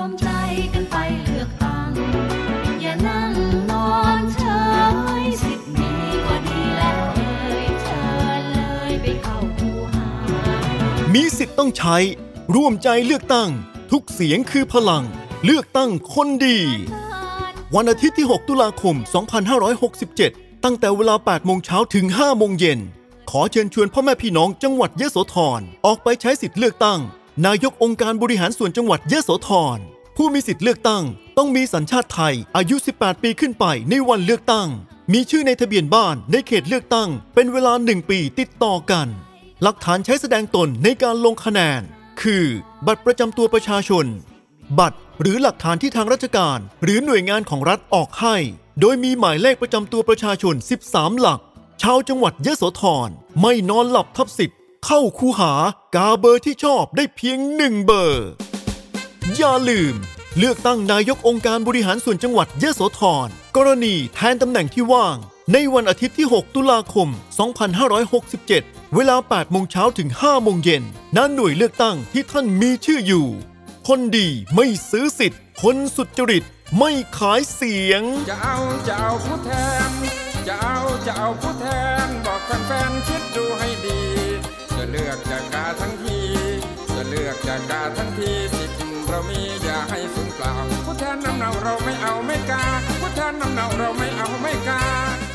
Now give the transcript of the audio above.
วมใจกันไปเลือกตั้งอย่านั่งนอนเฉยสิทธิ์มีก็ดีแล้วเชิญเลยไปเข้าคูหามีสิทธิ์ต้องใช้ร่วมใจเลือกตั้งทุกเสียงคือพลังเลือกตั้งคนดีวันอาทิตย์ที่6ตุลาคม2567ตั้งแต่เวลา 8 โมงเช้าถึง 5 โมงเย็นขอเชิญชวนพ่อแม่พี่น้องจังหวัดยโสธรออกไปใช้สิทธิ์เลือกตั้งนายกองค์การบริหารส่วนจังหวัดยโสธรผู้มีสิทธิ์เลือกตั้งต้องมีสัญชาติไทยอายุ 18 ปีขึ้นไปในวันเลือกตั้งมีชื่อในทะเบียนบ้านในเขตเลือกตั้งเป็นเวลา 1 ปีติดต่อกันหลักฐานใช้แสดงตนในการลงคะแนนคือบัตรประจำตัวประชาชนบัตรหรือหลักฐานที่ทางราชการหรือหน่วยงานของรัฐออกให้โดยมีหมายเลขประจำตัวประชาชน13หลักชาวจังหวัดยโสธรไม่นอนหลับทับสิทธิ์เข้าคูหากาเบอร์ที่ชอบได้เพียง1เบอร์อย่าลืมเลือกตั้งนายกองค์การบริหารส่วนจังหวัดยโสธรกรณีแทนตำแหน่งที่ว่างในวันอาทิตย์ที่6ตุลาคม2567เวลา 8 โมงเช้าถึง 5 โมงเย็นณหน่วยเลือกตั้งที่ท่านมีชื่ออยู่คนดีไม่ซื้อสิทธิ์คนสุจริตไม่ขายเสียงจะเอาผู้แทนจะเอาผู้แทนบอกแฟนๆคิดดูให้ดีจะเลือกจะกาทั้งทีจะเลือกจะกาทั้งทีสิทธิ์เรามีอย่าให้สูญเปล่าผู้แทนนำเนาเราไม่เอาไม่กาผู้แทนนำเนาเราไม่เอาไม่กา